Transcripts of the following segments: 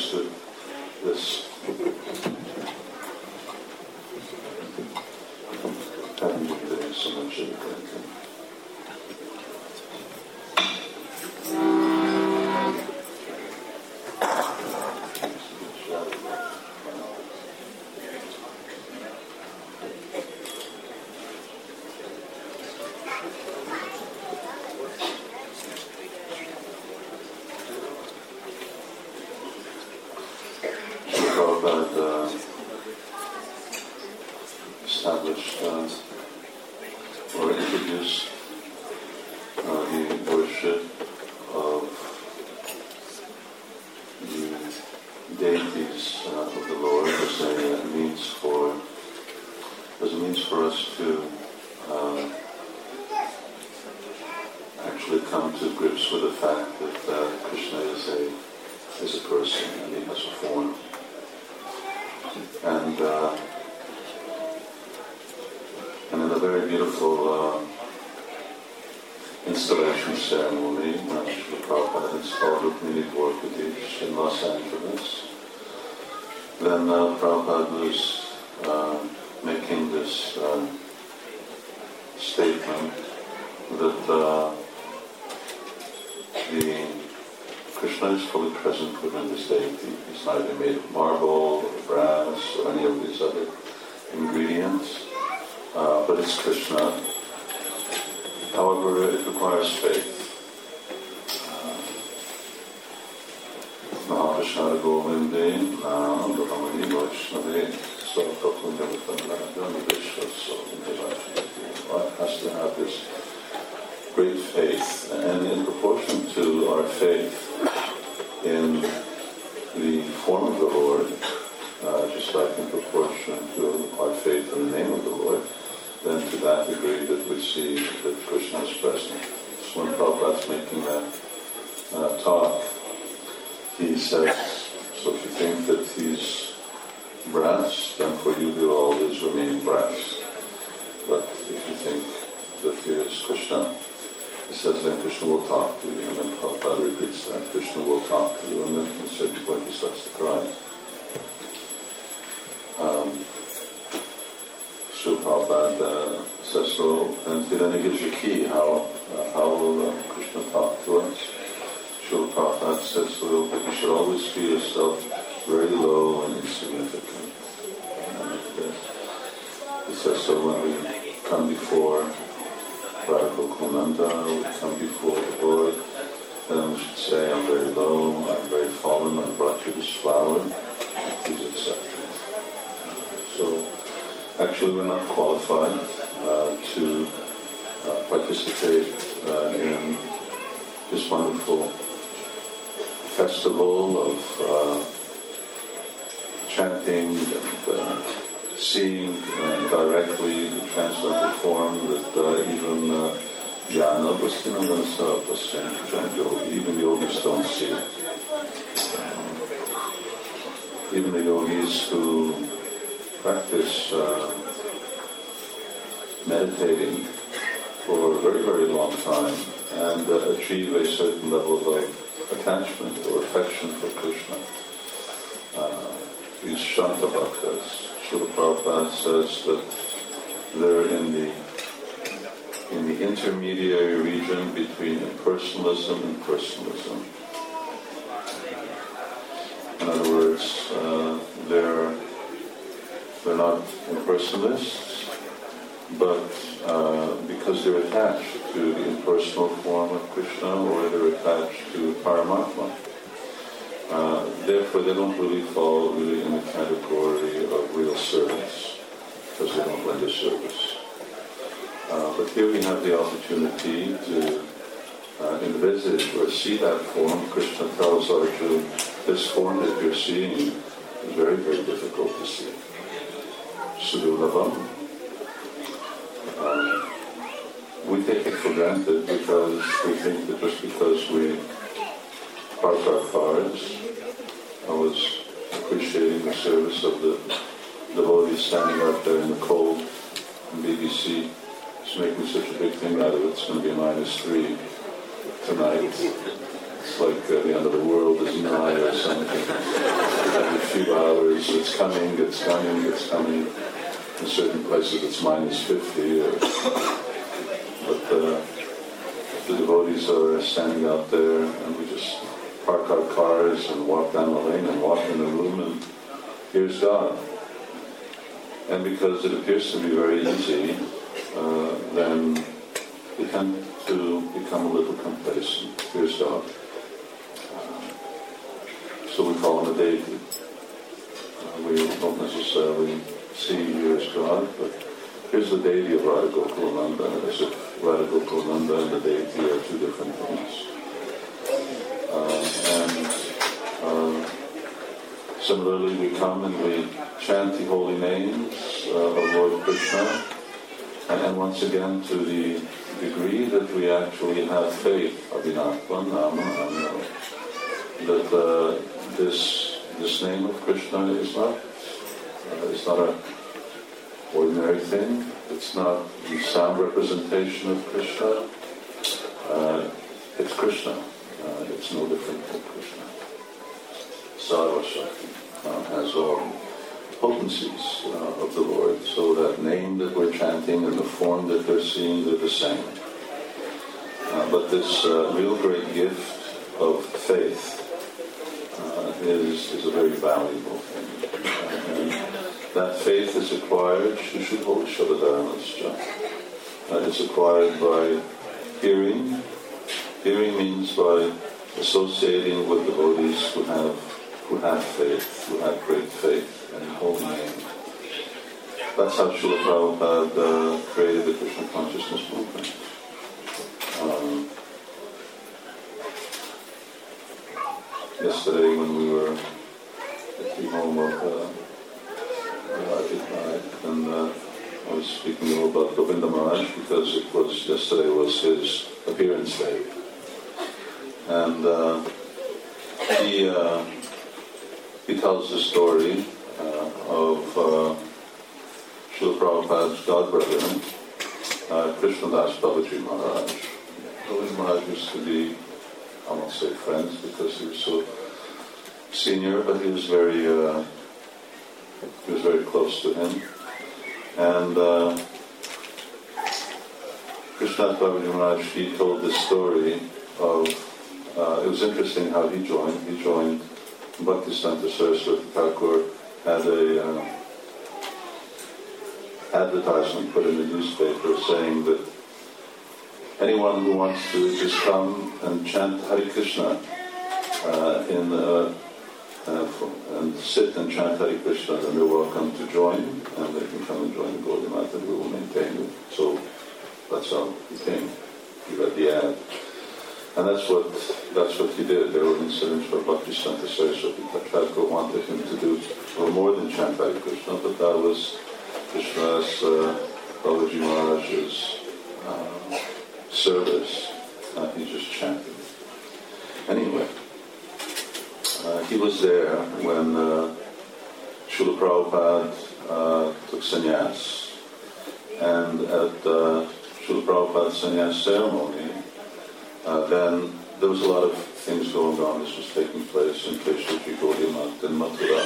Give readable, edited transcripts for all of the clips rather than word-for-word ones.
understood this. Haven't been doing so much of it. Established or introduced the worship of the deities of the Lord as a means for us to actually come to grips with the fact that Krishna is a person and he has a form. And in a very beautiful installation ceremony, Srila Prabhupada installed Rukmini Dwarkadish in Los Angeles. Then Prabhupada was making this statement that the Krishna is fully present within this deity. He's neither made of marble or brass or any of these other ingredients. But it's Krishna. However, it requires faith. Mahakrishna Govinde, Nam, Brahmani, Vaishnave, One has to have this great faith, and in proportion to our faith in the form of the Lord, just like in proportion to our faith in the name of the Lord, then to that degree that we see that Krishna is present. So when Prabhupada's making that talk, he says, so if you think that he's brass, then for you he will always remain brass. But if you think that he is Krishna, he says, then Krishna will talk to you. And then Prabhupada repeats that, Krishna will talk to you. And then at a certain point he starts to cry. Srila Prabhupada says so, and then he gives you a key, how will Krishna talk to us? Srila Prabhupada says so, that you should always feel yourself very low and insignificant. And he says so when we come before Radha Gokulananda, we come before the Lord, then we should say, I'm very low, I'm very fallen, I brought you this flower, please accept it. So, actually, we're not qualified to participate in this wonderful festival of chanting and seeing directly the transcendental form that even Jnana Vastinamasa Pasyanti, even the yogis don't see it. Even the yogis who practice meditating for a very, very long time and achieve a certain level of attachment or affection for Krishna. These Shantabhakas, Srila Prabhupada says that they're in the intermediary region between impersonalism and personalism. In other words, they're not impersonalists, but because they're attached to the impersonal form of Krishna, or they're attached to Paramatma. Therefore, they don't really fall in the category of real servants, because they don't render service. But here we have the opportunity to envisage or see that form. Krishna tells Arjuna, this form that you're seeing is very, very difficult to see. Sudurlabham. We take it for granted because we think that just because we park our cars, I was appreciating the service of the devotees standing out there in the cold in BBC. It's making such a big thing out of it. It's going to be -3 tonight. It's like the end of the world is nigh or Every few hours, it's coming. In certain places, it's minus 50. But the devotees are standing out there, and we just park our cars and walk down the lane and walk in the room, and here's God. And because it appears to be very easy, then we tend to become a little complacent. Here's God. So we call him a deity. We don't necessarily see here's God, but here's the deity of Radha Gokulananda, as if Radha Gokulananda and the deity are two different things. Similarly, we come and we chant the holy names of Lord Krishna, and once again, to the degree that we actually have faith, Abhinatva Nama Amo, that this name of Krishna is not an ordinary thing. It's not the sound representation of Krishna. It's Krishna. It's no different from Krishna. Sarva Shakti has all potencies of the Lord. So that name that we're chanting and the form that they're seeing, they're the same. But this real great gift of faith is a very valuable thing. And that faith is acquired, Shushuho Shabadaranascha. It's acquired by hearing. Hearing means by associating with devotees who have faith, who have great faith in the holy name. That's how Srila Prabhupada created the Krishna consciousness movement. Yesterday when we were at the home of Rajit, and I was speaking a little about Govinda Maharaj because yesterday was his appearance day. And he tells the story of Srila Prabhupada's godbrother, Krishnadas Babaji Maharaj. Babaji Maharaj used to be, I won't say friends because he was so senior, but he was very close to him. And Krishnadas Babaji Maharaj, he told this story of, it was interesting how he joined. He joined Bhaktisiddhanta Saraswati Thakur had a advertisement put in the newspaper saying that anyone who wants to just come and chant Hare Krishna and sit and chant Hare Krishna, then they're welcome to join, and they can come and join the Gaudiya Math, and we will maintain it. So that's how he came. He read the ad. And that's what he did. There were incidents where Bhaktisiddhanta Saraswati Thakur wanted him to do more than chant Hare Krishna, but that was Krishnadas Babaji Maharaj's service. He just chanted. Anyway, he was there when Srila Prabhupada took sannyas, and at Srila Prabhupada's sannyas ceremony, then there was a lot of things going on. This was taking place in Keshaji Gaudiya Math in Mathura.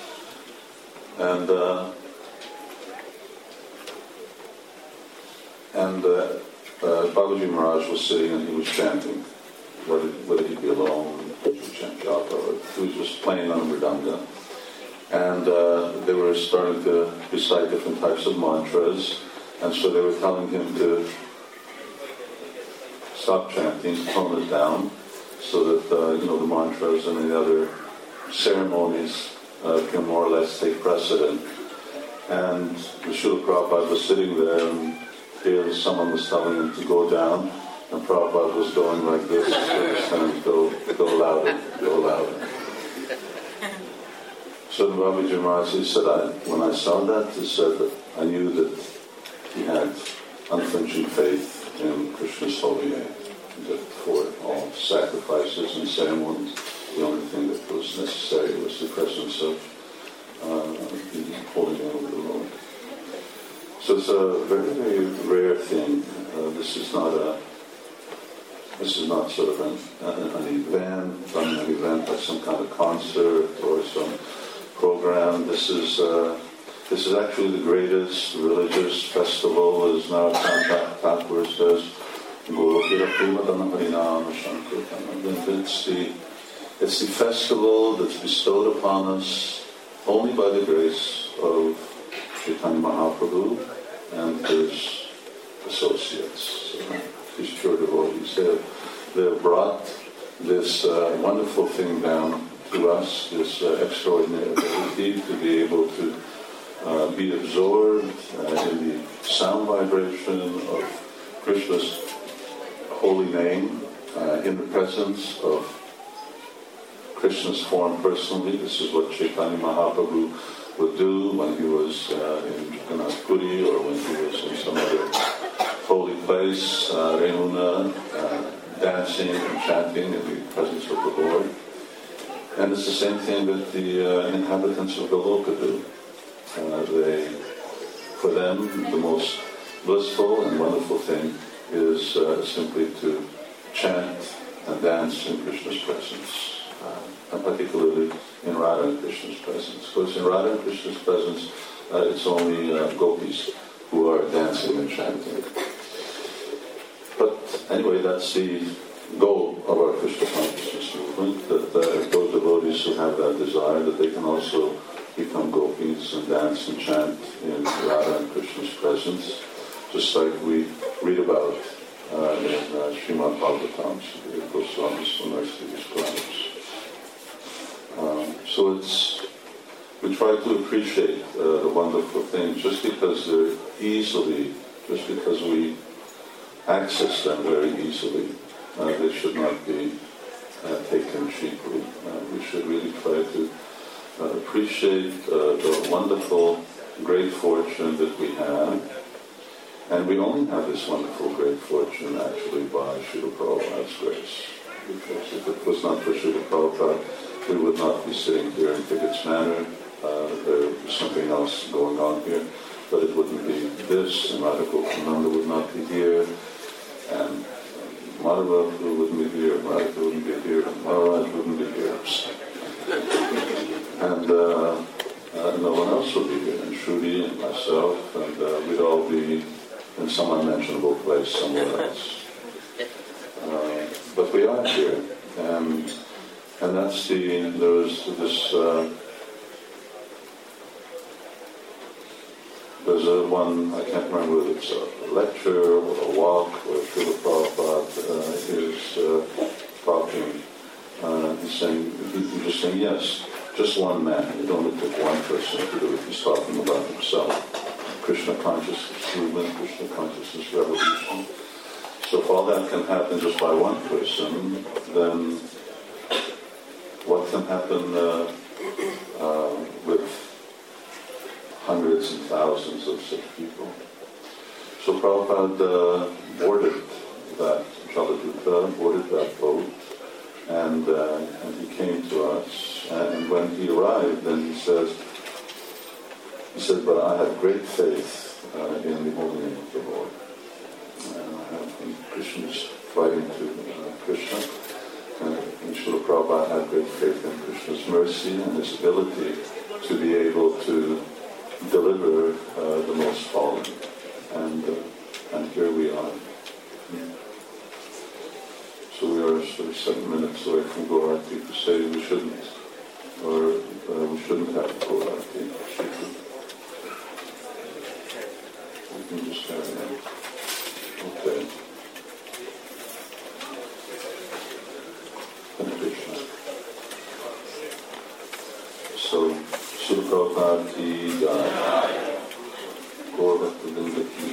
And Babaji Maharaj was sitting and he was chanting. Whether he'd be alone, he would chant japa, or he was just playing on a mridanga. And they were starting to recite different types of mantras, and so they were telling him to stop chanting, tone it down, so that the mantras and the other ceremonies can more or less take precedent. And the Srila Prabhupada was sitting there, and here someone was telling him to go down, and Prabhupada was going like this, and go louder, go louder. So the Babaji Maharaj said, when I saw that, he said that I knew that he had unflinching faith in Krishna's holy name, that for all sacrifices and ceremonies, the only thing that was necessary was the presence of the holy name of the Lord. So it's a very, very rare thing. This is not sort of an event done in an event, like some kind of concert or some program. This is actually the greatest religious festival, as Narottam Thakur says. It's the festival that's bestowed upon us only by the grace of Chaitanya Mahaprabhu and his associates, his pure devotees. They have brought this wonderful thing down to us, this extraordinary ability to be able to be absorbed in the sound vibration of Krishna's holy name, in the presence of Krishna's form personally. This is what Chaitanya Mahaprabhu would do when he was in Jagannath Puri or when he was in some other holy place, Remuna, dancing and chanting in the presence of the Lord. And it's the same thing that the inhabitants of Goloka do. For them, the most blissful and wonderful thing is simply to chant and dance in Krishna's presence, and particularly in Radha and Krishna's presence. Because in Radha and Krishna's presence, it's only gopis who are dancing and chanting. But anyway, that's the goal of our Krishna consciousness movement, that those devotees who have that desire, that they can also become gopis and dance and chant in Radha and Krishna's presence, just like we read about in Srimad Bhagavatam, Sukadeva Goswami nicely describes. So we try to appreciate the wonderful things just because they're easily, just because we access them very easily. They should not be taken cheaply. We should really try to appreciate the wonderful, great fortune that we have. And we only have this wonderful, great fortune actually by Srila Prabhupada's grace. Because if it was not for Srila Prabhupada, we would not be sitting here in Pigot's Manor. There was something else going on here, but it wouldn't be this, and Radha Gopananda would not be here, and Madhava wouldn't be here, Radha wouldn't be here, and Maharaj wouldn't be here. And no one else would be here, and Shruti and myself, and we'd all be in some unmentionable place somewhere else. But we are here, and that's there's a one, I can't remember whether it's a lecture or a walk where Srila Prabhupada is talking. He's just saying, yes, just one man. It only took one person to do it. He's talking about himself. Krishna consciousness movement, Krishna consciousness revolution. So if all that can happen just by one person, then what can happen with hundreds and thousands of such people? So Prabhupada boarded that Jaladuta, boarded that boat, and he came to us. And when he arrived, then he said, but I have great faith in the holy name of the Lord. And I have Krishna's fighting to Krishna. And Srila Prabhupada had great faith in Krishna's mercy and his ability to be able to deliver the most fallen. And here we are. So we are sort of 7 minutes away from Gaurati to say we shouldn't have Gaurati. We can just carry on. Okay. So, Srila Prabhupada ki jai, Gaur Bhakta Vrinda ki